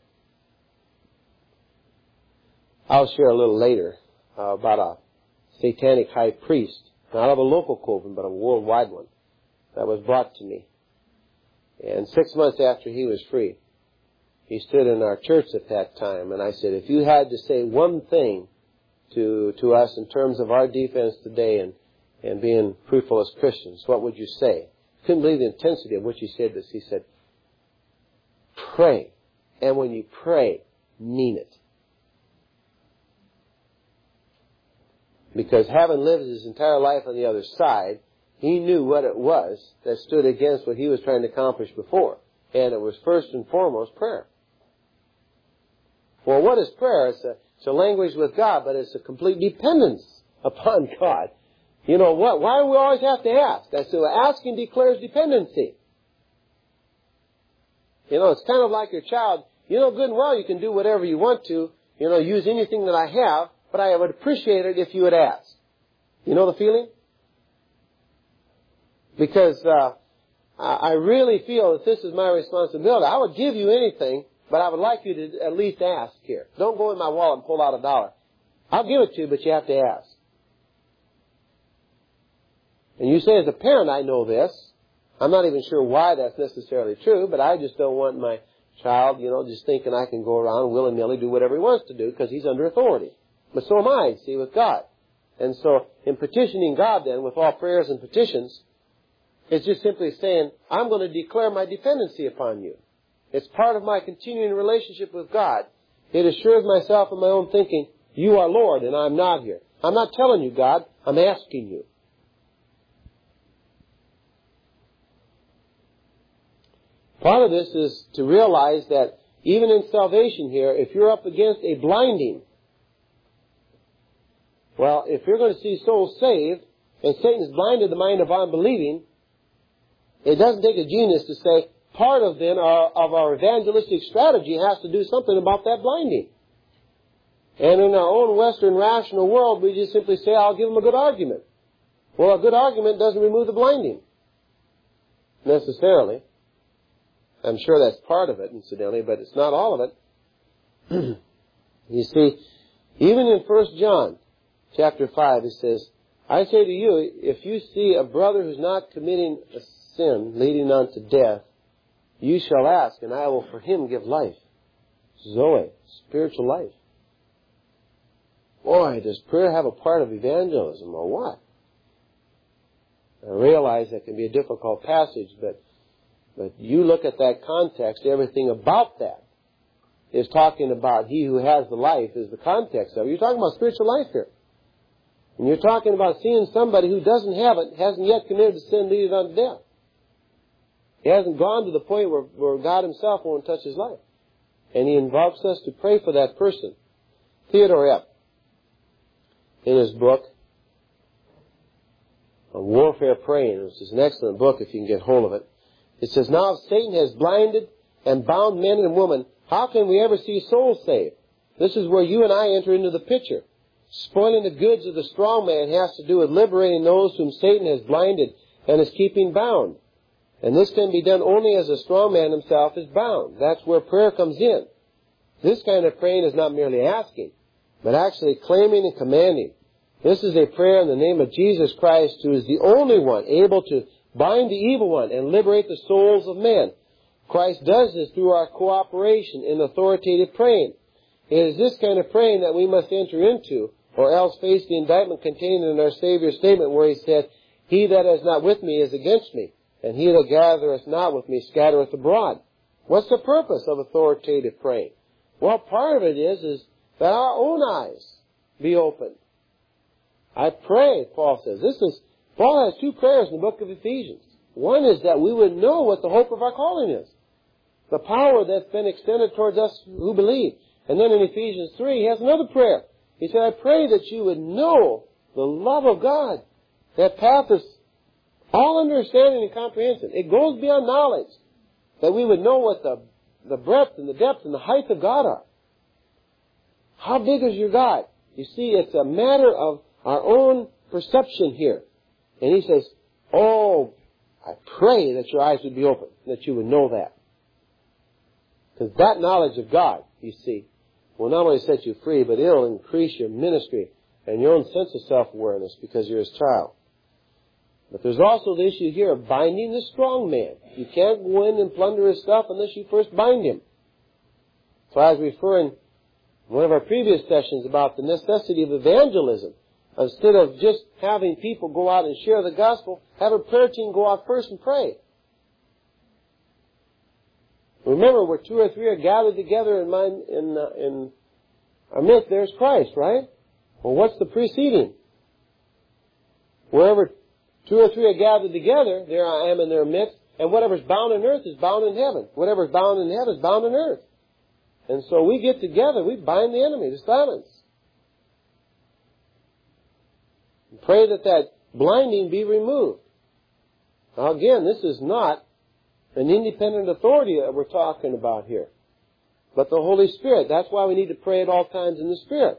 I'll share a little later about a satanic high priest, not of a local coven, but a worldwide one, that was brought to me. And 6 months after he was free, he stood in our church at that time, and I said, if you had to say one thing to us in terms of our defense today and being fruitful as Christians, what would you say? Couldn't believe the intensity of which he said this. He said, pray. And when you pray, mean it. Because having lived his entire life on the other side, he knew what it was that stood against what he was trying to accomplish before. And it was first and foremost prayer. Well, what is prayer? It's a language with God, but it's a complete dependence upon God. You know what? Why do we always have to ask? That's asking declares dependency. You know, it's kind of like your child. You know good and well you can do whatever you want to. You know, use anything that I have, but I would appreciate it if you would ask. You know the feeling? Because I really feel that this is my responsibility. I would give you anything, but I would like you to at least ask here. Don't go in my wallet and pull out $1. I'll give it to you, but you have to ask. And you say, as a parent, I know this. I'm not even sure why that's necessarily true, but I just don't want my child, just thinking I can go around willy-nilly do whatever he wants to do because he's under authority. But so am I, see, with God. And so in petitioning God then, with all prayers and petitions, it's just simply saying, I'm going to declare my dependency upon you. It's part of my continuing relationship with God. It assures myself in my own thinking, you are Lord and I'm not here. I'm not telling you, God, I'm asking you. Part of this is to realize that even in salvation here, if you're up against a blinding, well, if you're going to see souls saved, and Satan's blinded the mind of unbelieving, it doesn't take a genius to say, part of then of our evangelistic strategy has to do something about that blinding. And in our own Western rational world, we just simply say, I'll give them a good argument. Well, a good argument doesn't remove the blinding, necessarily. I'm sure that's part of it, incidentally, but it's not all of it. You see, even in 1 John chapter 5, it says, I say to you, if you see a brother who's not committing a sin leading on to death, you shall ask, and I will for him give life. Zoe, spiritual life. Boy, does prayer have a part of evangelism or what? I realize that can be a difficult passage, but you look at that context, everything about that is talking about he who has the life is the context of it. You're talking about spiritual life here. And you're talking about seeing somebody who doesn't have it, hasn't yet committed a sin leading on to death. He hasn't gone to the point where God himself won't touch his life. And he invites us to pray for that person. Theodore Epp, in his book on warfare praying, which is an excellent book if you can get hold of it, it says, now if Satan has blinded and bound men and women, how can we ever see souls saved? This is where you and I enter into the picture. Spoiling the goods of the strong man has to do with liberating those whom Satan has blinded and is keeping bound. And this can be done only as the strong man himself is bound. That's where prayer comes in. This kind of praying is not merely asking, but actually claiming and commanding. This is a prayer in the name of Jesus Christ, who is the only one able to bind the evil one and liberate the souls of men. Christ does this through our cooperation in authoritative praying. It is this kind of praying that we must enter into, or else face the indictment contained in our Savior's statement where he said, he that is not with me is against me, and he that gathereth not with me scattereth abroad. What's the purpose of authoritative praying? Well, part of it is that our own eyes be opened. I pray, Paul says. Paul has two prayers in the book of Ephesians. One is that we would know what the hope of our calling is. The power that's been extended towards us who believe. And then in Ephesians 3, he has another prayer. He said, I pray that you would know the love of God that passeth all understanding and comprehension. It goes beyond knowledge. That we would know what the breadth and the depth and the height of God are. How big is your God? You see, it's a matter of our own perception here. And he says, oh, I pray that your eyes would be open, that you would know that. Because that knowledge of God, you see, will not only set you free, but it'll increase your ministry and your own sense of self-awareness because you're his child. But there's also the issue here of binding the strong man. You can't go in and plunder his stuff unless you first bind him. So I was referring in one of our previous sessions about the necessity of evangelism. Instead of just having people go out and share the gospel, have a prayer team go out first and pray. Remember, where two or three are gathered together in our midst, there's Christ, right? Well, what's the preceding? Wherever two or three are gathered together, there I am in their midst, and whatever's bound on earth is bound in heaven. Whatever's bound in heaven is bound on earth. And so we get together, we bind the enemy to silence. And pray that blinding be removed. Now again, this is not an independent authority that we're talking about here, but the Holy Spirit. That's why we need to pray at all times in the Spirit.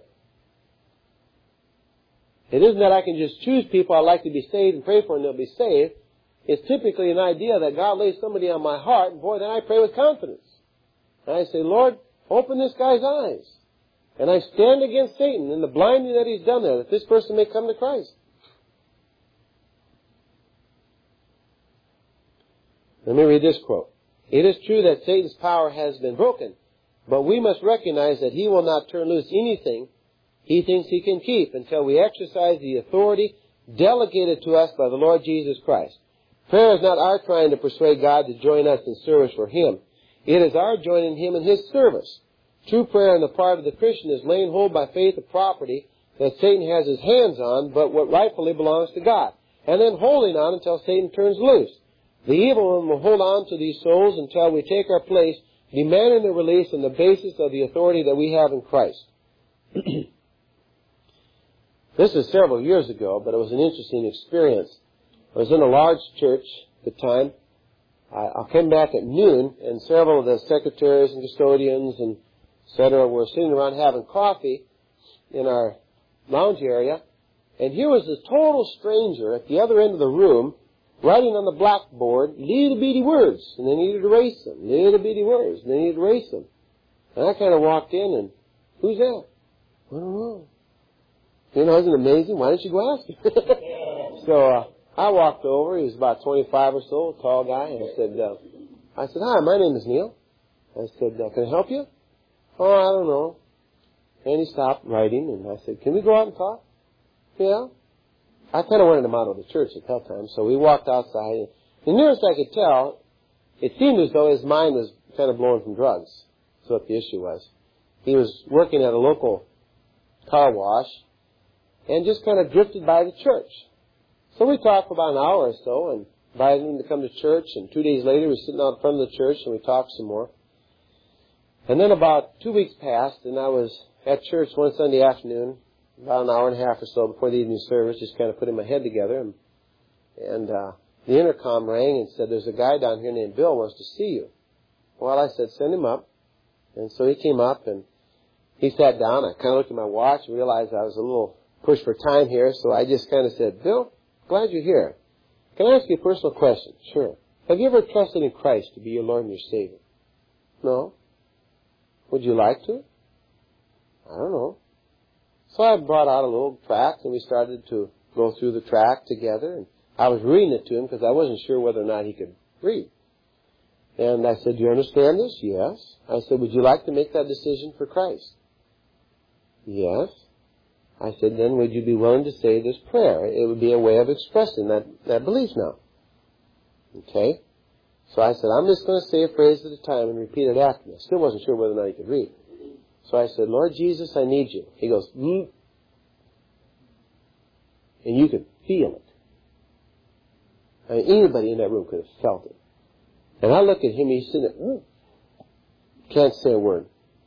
It isn't that I can just choose people I'd like to be saved and pray for and they'll be saved. It's typically an idea that God lays somebody on my heart, and boy, then I pray with confidence. And I say, Lord, open this guy's eyes. And I stand against Satan and the blinding that he's done there, that this person may come to Christ. Let me read this quote. It is true that Satan's power has been broken, but we must recognize that he will not turn loose anything he thinks he can keep until we exercise the authority delegated to us by the Lord Jesus Christ. Prayer is not our trying to persuade God to join us in service for Him. It is our joining Him in His service. True prayer on the part of the Christian is laying hold by faith of property that Satan has his hands on, but what rightfully belongs to God, and then holding on until Satan turns loose. The evil one will hold on to these souls until we take our place, demanding their release on the basis of the authority that we have in Christ. This was several years ago, but it was an interesting experience. I was in a large church at the time. I came back at noon, and several of the secretaries and custodians and et cetera were sitting around having coffee in our lounge area. And here was this total stranger at the other end of the room writing on the blackboard little bitty words, and they needed to erase them. Little bitty words, and they needed to erase them. And I kind of walked in, and who's that? I don't know. You know, isn't it amazing? Why don't you go ask him? So I walked over. He was about 25 or so, a tall guy. And I said, hi, my name is Neil. I said, can I help you? Oh, I don't know. And he stopped writing, and I said, can we go out and talk? Yeah. I kind of wanted him out of the church at that time, so we walked outside. And the nearest I could tell, it seemed as though his mind was kind of blowing from drugs. That's what the issue was. He was working at a local car wash and just kind of drifted by the church. So we talked for about an hour or so and invited him to come to church, and 2 days later we were sitting out in front of the church and we talked some more. And then about 2 weeks passed, and I was at church one Sunday afternoon, about an hour and a half or so before the evening service, just kind of putting my head together. And the intercom rang and said, there's a guy down here named Bill wants to see you. Well, I said, send him up. And so he came up and he sat down. I kind of looked at my watch and realized I was a little pushed for time here. So I just kind of said, Bill, glad you're here. Can I ask you a personal question? Sure. Have you ever trusted in Christ to be your Lord and your Savior? No. Would you like to? I don't know. So I brought out a little tract, and we started to go through the tract together. And I was reading it to him because I wasn't sure whether or not he could read. And I said, do you understand this? Yes. I said, would you like to make that decision for Christ? Yes. I said, then would you be willing to say this prayer? It would be a way of expressing that belief now. Okay? So I said, I'm just going to say a phrase at a time and repeat it after me. I still wasn't sure whether or not he could read. So I said, Lord Jesus, I need you. He goes, And you could feel it. I mean, anybody in that room could have felt it. And I looked at him, he's sitting there, can't say a word.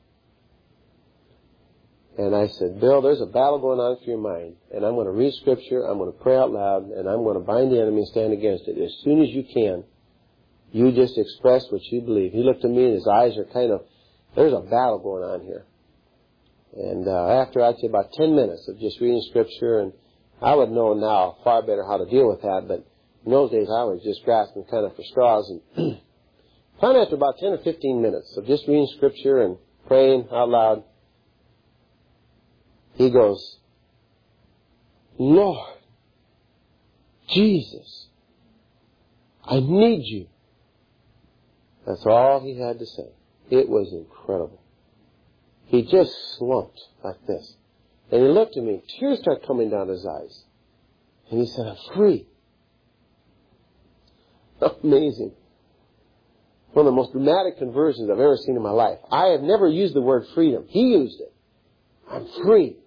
And I said, Bill, there's a battle going on through your mind. And I'm going to read Scripture, I'm going to pray out loud, and I'm going to bind the enemy and stand against it. As soon as you can, you just express what you believe. He looked at me and his eyes are kind of, there's a battle going on here. And after, I'd say, about 10 minutes of just reading Scripture, and I would know now far better how to deal with that, but in those days I was just grasping kind of for straws. And finally, after about 10 or 15 minutes of just reading Scripture and praying out loud, he goes, Lord, Jesus, I need you. That's all he had to say. It was incredible. He just slumped like this. And he looked at me, tears started coming down his eyes. And he said, I'm free. Amazing. One of the most dramatic conversions I've ever seen in my life. I have never used the word freedom. He used it. I'm free.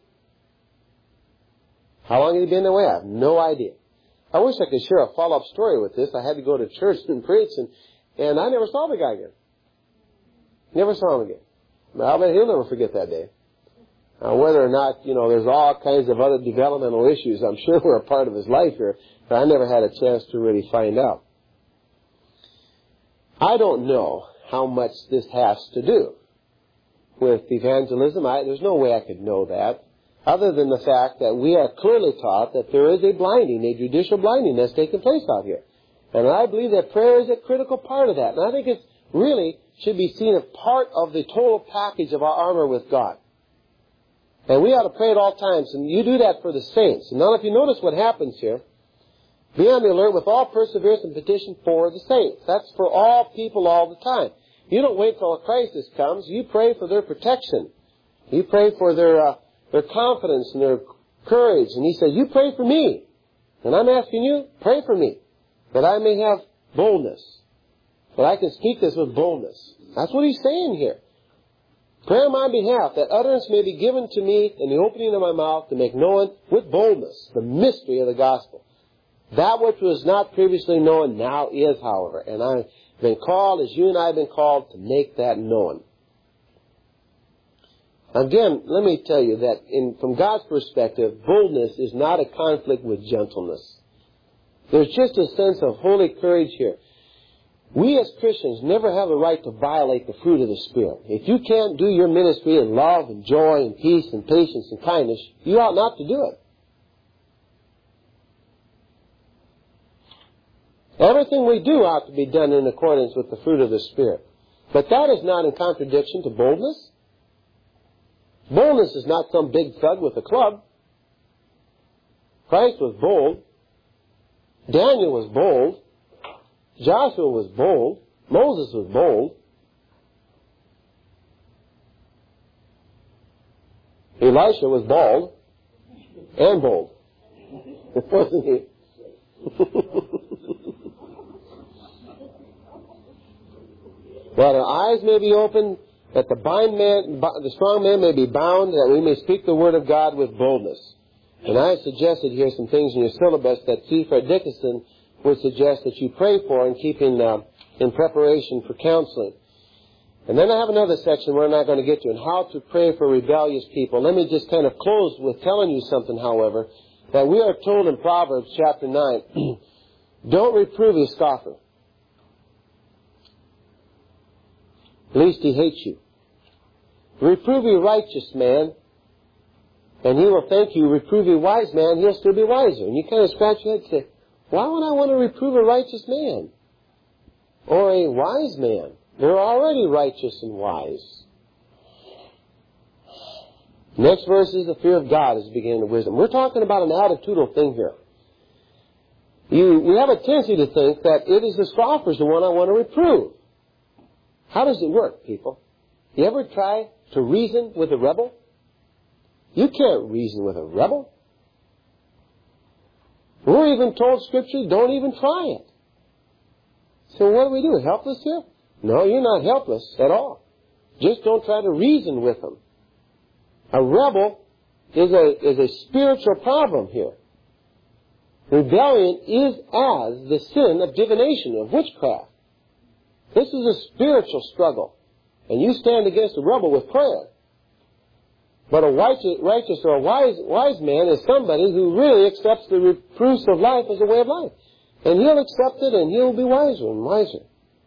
How long had he been that way? I have no idea. I wish I could share a follow-up story with this. I had to go to church and preach, and I never saw the guy again. Never saw him again. But I bet he'll never forget that day. Whether or not, there's all kinds of other developmental issues I'm sure were a part of his life here, but I never had a chance to really find out. I don't know how much this has to do with evangelism. There's no way I could know that, other than the fact that we are clearly taught that there is a blinding, a judicial blinding that's taking place out here. And I believe that prayer is a critical part of that. And I think it really should be seen as part of the total package of our armor with God. And we ought to pray at all times, and you do that for the saints. And now if you notice what happens here, Be on the alert with all perseverance and petition for the saints. That's for all people all the time. You don't wait till a crisis comes. You pray for their protection. You pray for their confidence and their courage. And he said, you pray for me. And I'm asking you, pray for me, that I may have boldness, that I can speak this with boldness. That's what he's saying here. Pray on my behalf, that utterance may be given to me in the opening of my mouth to make known with boldness the mystery of the gospel. That which was not previously known now is, however. And I've been called, as you and I have been called, to make that known. Again, let me tell you that from God's perspective, boldness is not a conflict with gentleness. There's just a sense of holy courage here. We as Christians never have a right to violate the fruit of the Spirit. If you can't do your ministry in love and joy and peace and patience and kindness, you ought not to do it. Everything we do ought to be done in accordance with the fruit of the Spirit. But that is not in contradiction to boldness. Boldness is not some big thug with a club. Christ was bold. Daniel was bold. Joshua was bold. Moses was bold. Elisha was bald and bold. Wasn't he? That our eyes may be opened, that the strong man may be bound, that we may speak the word of God with boldness. And I have suggested here some things in your syllabus that C. Fred Dickinson would suggest that you pray for and keep in preparation for counseling. And then I have another section we're not going to get to, on how to pray for rebellious people. Let me just kind of close with telling you something, however, that we are told in Proverbs chapter 9, don't reprove a scoffer, lest he hate you. Reprove a righteous man, and he will thank you. Reprove a wise man, he'll still be wiser. And you kind of scratch your head and say, why would I want to reprove a righteous man? Or a wise man? They're already righteous and wise. Next verse is the fear of God is the beginning of wisdom. We're talking about an attitudinal thing here. We have a tendency to think that it is the scoffers the one I want to reprove. How does it work, people? You ever try to reason with a rebel? You can't reason with a rebel. We're even told Scripture, don't even try it. So what do we do? Helpless here? No, you're not helpless at all. Just don't try to reason with them. A rebel is a spiritual problem here. Rebellion is as the sin of divination, of witchcraft. This is a spiritual struggle. And you stand against a rebel with prayer. But a righteous or a wise man is somebody who really accepts the reproofs of life as a way of life. And he'll accept it and he'll be wiser and wiser.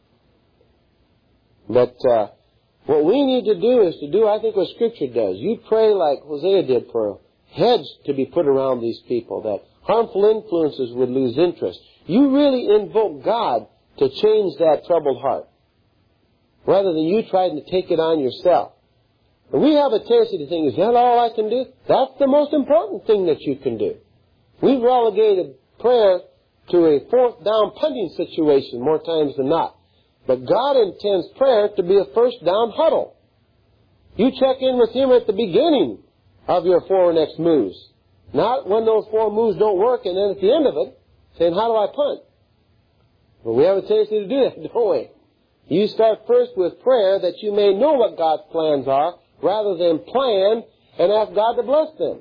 But what we need to do is to do, I think, what Scripture does. You pray like Hosea did for a hedge to be put around these people, that harmful influences would lose interest. You really invoke God to change that troubled heart, rather than you trying to take it on yourself. And we have a tendency to think, is that all I can do? That's the most important thing that you can do. We've relegated prayer to a fourth down punting situation more times than not. But God intends prayer to be a first down huddle. You check in with Him at the beginning of your 4 next moves. Not when those 4 moves don't work and then at the end of it saying, how do I punt? But we have a tendency to do that, don't we? You start first with prayer that you may know what God's plans are, rather than plan and ask God to bless them.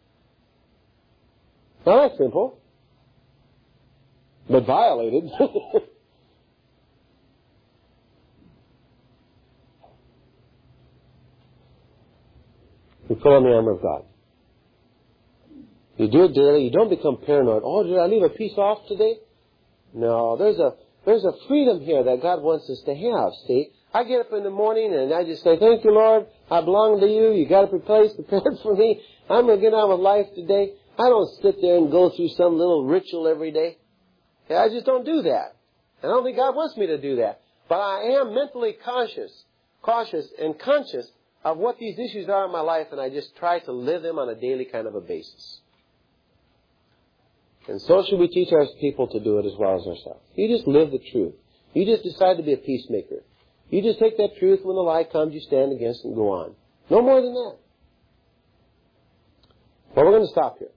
Now that's simple, but violated. You put on the armor of God. You do it daily. You don't become paranoid. Oh, did I leave a piece off today? No, there's a freedom here that God wants us to have, see? I get up in the morning and I just say, thank you, Lord. I belong to you. You got a place prepared for me. I'm going to get on with life today. I don't sit there and go through some little ritual every day. I just don't do that. I don't think God wants me to do that. But I am mentally cautious and conscious of what these issues are in my life, and I just try to live them on a daily kind of a basis. And so should we teach our people to do it as well as ourselves. You just live the truth. You just decide to be a peacemaker. You just take that truth when the lie comes, you stand against it and go on. No more than that. Well, we're going to stop here.